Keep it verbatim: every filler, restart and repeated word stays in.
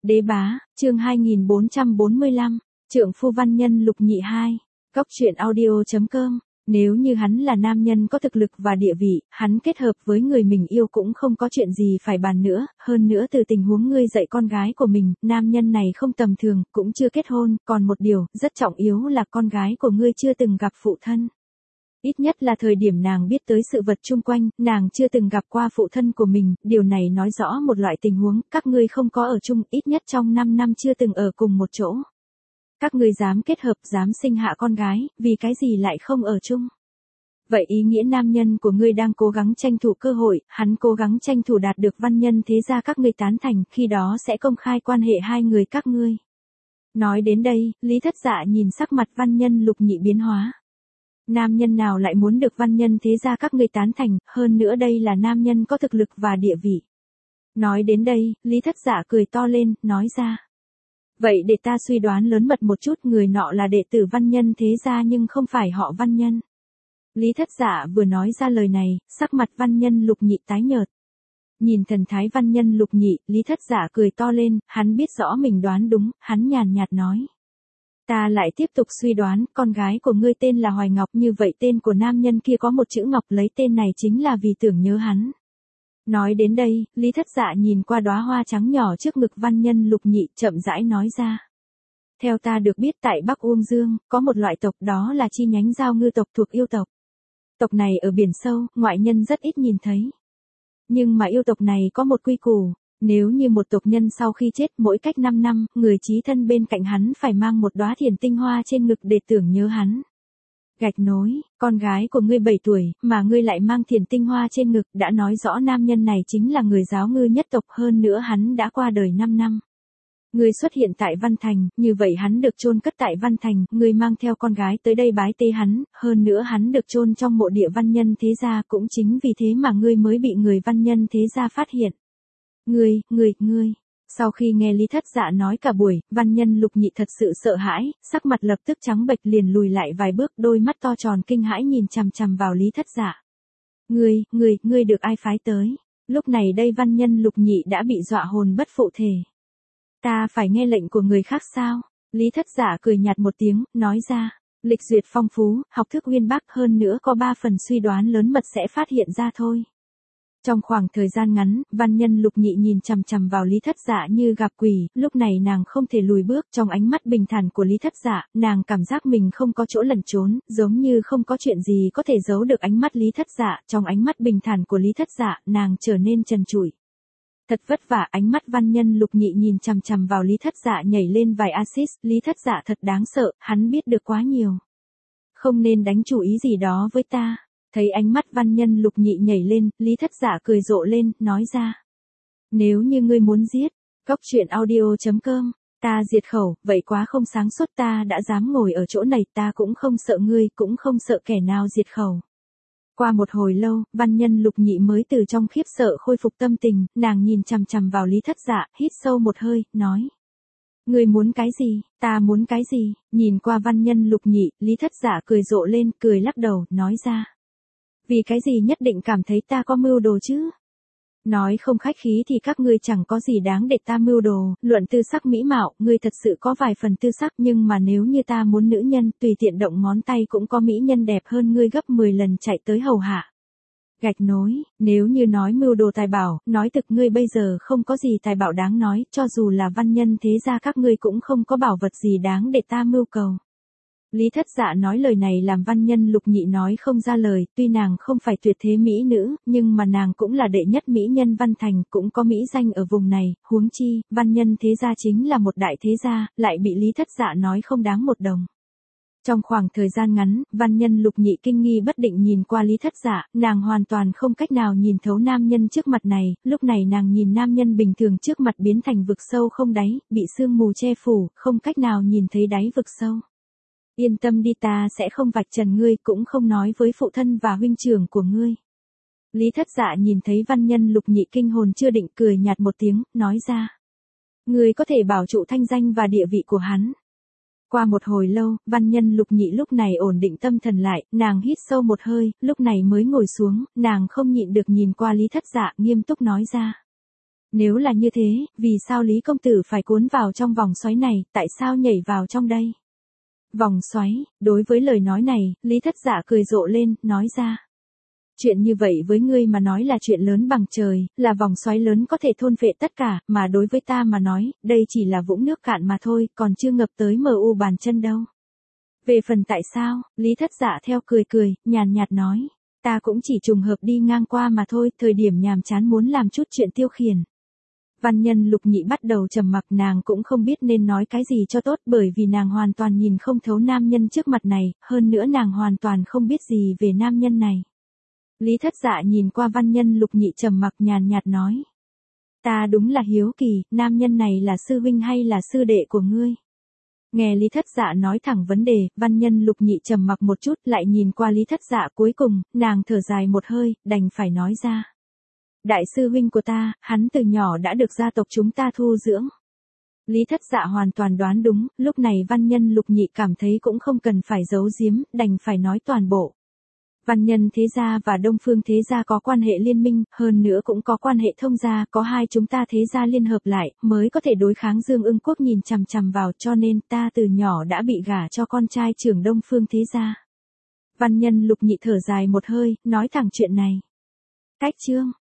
Đế bá, chương hai nghìn bốn trăm bốn mươi lăm, trượng phu văn nhân Lục Nhị hai. Cóc truyện audio.com. Nếu như hắn là nam nhân có thực lực và địa vị, hắn kết hợp với người mình yêu cũng không có chuyện gì phải bàn nữa, hơn nữa từ tình huống ngươi dạy con gái của mình, nam nhân này không tầm thường, cũng chưa kết hôn, còn một điều, rất trọng yếu là con gái của ngươi chưa từng gặp phụ thân. Ít nhất là thời điểm nàng biết tới sự vật chung quanh, nàng chưa từng gặp qua phụ thân của mình, điều này nói rõ một loại tình huống, các ngươi không có ở chung, ít nhất trong năm năm chưa từng ở cùng một chỗ. Các ngươi dám kết hợp, dám sinh hạ con gái, vì cái gì lại không ở chung? Vậy ý nghĩa nam nhân của ngươi đang cố gắng tranh thủ cơ hội, hắn cố gắng tranh thủ đạt được văn nhân thế gia các ngươi tán thành, khi đó sẽ công khai quan hệ hai người các ngươi. Nói đến đây, Lý Thất Dạ nhìn sắc mặt văn nhân Lục Nhị biến hóa. Nam nhân nào lại muốn được văn nhân thế gia các ngươi tán thành, hơn nữa đây là nam nhân có thực lực và địa vị. Nói đến đây, Lý Thất Dạ cười to lên, nói ra. Vậy để ta suy đoán lớn mật một chút, người nọ là đệ tử văn nhân thế gia nhưng không phải họ văn nhân. Lý Thất Dạ vừa nói ra lời này, sắc mặt văn nhân Lục Nhị tái nhợt. Nhìn thần thái văn nhân Lục Nhị, Lý Thất Dạ cười to lên, hắn biết rõ mình đoán đúng, hắn nhàn nhạt nói. Ta lại tiếp tục suy đoán, con gái của ngươi tên là Hoài Ngọc, như vậy tên của nam nhân kia có một chữ Ngọc, lấy tên này chính là vì tưởng nhớ hắn. Nói đến đây, Lý Thất Dạ nhìn qua đóa hoa trắng nhỏ trước ngực văn nhân Lục Nhị, chậm rãi nói ra. Theo ta được biết tại Bắc Uông Dương, có một loại tộc đó là chi nhánh giao ngư tộc thuộc yêu tộc. Tộc này ở biển sâu, ngoại nhân rất ít nhìn thấy. Nhưng mà yêu tộc này có một quy củ, nếu như một tộc nhân sau khi chết mỗi cách năm năm, người chí thân bên cạnh hắn phải mang một đóa thiền tinh hoa trên ngực để tưởng nhớ hắn. Gạch nối, con gái của ngươi bảy tuổi, mà ngươi lại mang thiền tinh hoa trên ngực, đã nói rõ nam nhân này chính là người giáo ngư nhất tộc, hơn nữa hắn đã qua đời năm năm. Ngươi xuất hiện tại Văn Thành, như vậy hắn được chôn cất tại Văn Thành, ngươi mang theo con gái tới đây bái tế hắn, hơn nữa hắn được chôn trong mộ địa văn nhân thế gia, cũng chính vì thế mà ngươi mới bị người văn nhân thế gia phát hiện. Ngươi, ngươi, ngươi. Sau khi nghe Lý Thất Dạ nói cả buổi, văn nhân Lục Nhị thật sự sợ hãi, sắc mặt lập tức trắng bệch, liền lùi lại vài bước, đôi mắt to tròn kinh hãi nhìn chằm chằm vào Lý Thất Dạ. Ngươi, ngươi, ngươi được ai phái tới? Lúc này đây văn nhân Lục Nhị đã bị dọa hồn bất phụ thể. Ta phải nghe lệnh của người khác sao? Lý Thất Dạ cười nhạt một tiếng, nói ra. Lịch duyệt phong phú, học thức uyên bác, hơn nữa có ba phần suy đoán lớn mật sẽ phát hiện ra thôi. Trong khoảng thời gian ngắn, văn nhân Lục Nhị nhìn chằm chằm vào Lý Thất Dạ như gặp quỷ, lúc này nàng không thể lùi bước, trong ánh mắt bình thản của Lý Thất Dạ, nàng cảm giác mình không có chỗ lẩn trốn, giống như không có chuyện gì có thể giấu được ánh mắt Lý Thất Dạ, trong ánh mắt bình thản của Lý Thất Dạ, nàng trở nên trần trụi. Thật vất vả, ánh mắt văn nhân Lục Nhị nhìn chằm chằm vào Lý Thất Dạ nhảy lên vài axit, Lý Thất Dạ thật đáng sợ, hắn biết được quá nhiều. Không nên đánh chủ ý gì đó với ta. Thấy ánh mắt văn nhân Lục Nhị nhảy lên, Lý Thất Dạ cười rộ lên, nói ra. Nếu như ngươi muốn giết, cóc truyện audio.com, ta diệt khẩu, vậy quá không sáng suốt, ta đã dám ngồi ở chỗ này, ta cũng không sợ ngươi, cũng không sợ kẻ nào diệt khẩu. Qua một hồi lâu, văn nhân Lục Nhị mới từ trong khiếp sợ khôi phục tâm tình, nàng nhìn chằm chằm vào Lý Thất Dạ, hít sâu một hơi, nói. Ngươi muốn cái gì, ta muốn cái gì, nhìn qua văn nhân Lục Nhị, Lý Thất Dạ cười rộ lên, cười lắc đầu, nói ra. Vì cái gì nhất định cảm thấy ta có mưu đồ chứ? Nói không khách khí thì các ngươi chẳng có gì đáng để ta mưu đồ, luận tư sắc mỹ mạo, ngươi thật sự có vài phần tư sắc, nhưng mà nếu như ta muốn nữ nhân, tùy tiện động ngón tay cũng có mỹ nhân đẹp hơn ngươi gấp mười lần chạy tới hầu hạ. Gạch nối, nếu như nói mưu đồ tài bảo, nói thực ngươi bây giờ không có gì tài bảo đáng nói, cho dù là văn nhân thế gia các ngươi cũng không có bảo vật gì đáng để ta mưu cầu. Lý Thất Dạ nói lời này làm văn nhân Lục Nhị nói không ra lời, tuy nàng không phải tuyệt thế mỹ nữ, nhưng mà nàng cũng là đệ nhất mỹ nhân Văn Thành, cũng có mỹ danh ở vùng này, huống chi, văn nhân thế gia chính là một đại thế gia, lại bị Lý Thất Dạ nói không đáng một đồng. Trong khoảng thời gian ngắn, văn nhân Lục Nhị kinh nghi bất định nhìn qua Lý Thất Dạ, nàng hoàn toàn không cách nào nhìn thấu nam nhân trước mặt này, lúc này nàng nhìn nam nhân bình thường trước mặt biến thành vực sâu không đáy, bị sương mù che phủ, không cách nào nhìn thấy đáy vực sâu. Yên tâm đi, ta sẽ không vạch trần ngươi, cũng không nói với phụ thân và huynh trưởng của ngươi. Lý Thất Dạ nhìn thấy văn nhân Lục Nhị kinh hồn chưa định, cười nhạt một tiếng, nói ra. Ngươi có thể bảo trụ thanh danh và địa vị của hắn. Qua một hồi lâu, văn nhân Lục Nhị lúc này ổn định tâm thần lại, nàng hít sâu một hơi, lúc này mới ngồi xuống, nàng không nhịn được nhìn qua Lý Thất Dạ, nghiêm túc nói ra. Nếu là như thế, vì sao Lý công tử phải cuốn vào trong vòng xoáy này, tại sao nhảy vào trong đây? Vòng xoáy, đối với lời nói này, Lý Thất Dạ cười rộ lên, nói ra. Chuyện như vậy với ngươi mà nói là chuyện lớn bằng trời, là vòng xoáy lớn có thể thôn phệ tất cả, mà đối với ta mà nói, đây chỉ là vũng nước cạn mà thôi, còn chưa ngập tới mờ u bàn chân đâu. Về phần tại sao, Lý Thất Dạ theo cười cười, nhàn nhạt nói, ta cũng chỉ trùng hợp đi ngang qua mà thôi, thời điểm nhàm chán muốn làm chút chuyện tiêu khiển. Văn Nhân Lục Nhị bắt đầu trầm mặc, nàng cũng không biết nên nói cái gì cho tốt, bởi vì nàng hoàn toàn nhìn không thấu nam nhân trước mặt này, hơn nữa nàng hoàn toàn không biết gì về nam nhân này. Lý Thất Dạ nhìn qua Văn Nhân Lục Nhị trầm mặc, nhàn nhạt nói. Ta đúng là hiếu kỳ, nam nhân này là sư huynh hay là sư đệ của ngươi? Nghe Lý Thất Dạ nói thẳng vấn đề, Văn Nhân Lục Nhị trầm mặc một chút, lại nhìn qua Lý Thất Dạ, cuối cùng, nàng thở dài một hơi, đành phải nói ra. Đại sư huynh của ta, hắn từ nhỏ đã được gia tộc chúng ta thu dưỡng. Lý Thất Dạ hoàn toàn đoán đúng, lúc này Văn Nhân Lục Nhị cảm thấy cũng không cần phải giấu giếm, đành phải nói toàn bộ. Văn Nhân thế gia và Đông Phương thế gia có quan hệ liên minh, hơn nữa cũng có quan hệ thông gia, có hai chúng ta thế gia liên hợp lại, mới có thể đối kháng Dương Ưng Quốc nhìn chằm chằm vào, cho nên ta từ nhỏ đã bị gả cho con trai trưởng Đông Phương thế gia. Văn Nhân Lục Nhị thở dài một hơi, nói thẳng chuyện này. Cách chương